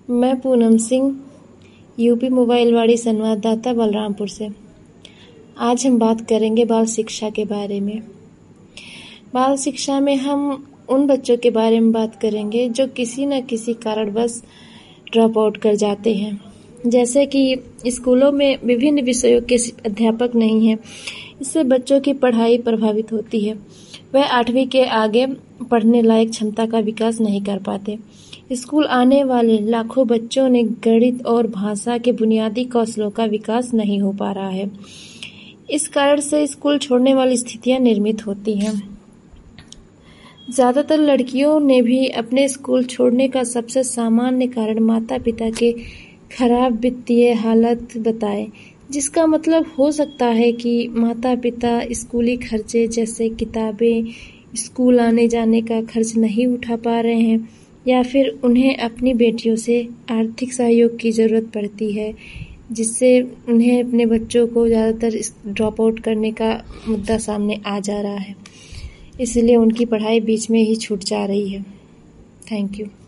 मैं पूनम सिंह, यूपी मोबाइलवाड़ी संवाददाता बलरामपुर से। आज हम बात करेंगे बाल शिक्षा के बारे में। बाल शिक्षा में हम उन बच्चों के बारे में बात करेंगे जो किसी न किसी कारणवश ड्रॉप आउट कर जाते हैं। जैसे कि स्कूलों में विभिन्न विषयों के अध्यापक नहीं हैं, इससे बच्चों की पढ़ाई प्रभावित होती है। वह 8वीं के आगे पढ़ने लायक क्षमता का विकास नहीं कर पाते। स्कूल आने वाले लाखों बच्चों ने गणित और भाषा के बुनियादी कौशलों का विकास नहीं हो पा रहा है। इस कारण से स्कूल छोड़ने वाली स्थितियां निर्मित होती हैं। ज्यादातर लड़कियों ने भी अपने स्कूल छोड़ने का सबसे सामान्य कारण माता-पिता के खराब वित्तीय हालत बताए, जिसका मतलब हो सकता है कि माता-पिता स्कूली खर्चे जैसे किताबें, स्कूल आने जाने का खर्च नहीं उठा पा रहे हैं, या फिर उन्हें अपनी बेटियों से आर्थिक सहयोग की ज़रूरत पड़ती है, जिससे उन्हें अपने बच्चों को ज़्यादातर ड्रॉप आउट करने का मुद्दा सामने आ जा रहा है। इसलिए उनकी पढ़ाई बीच में ही छूट जा रही है। Thank you.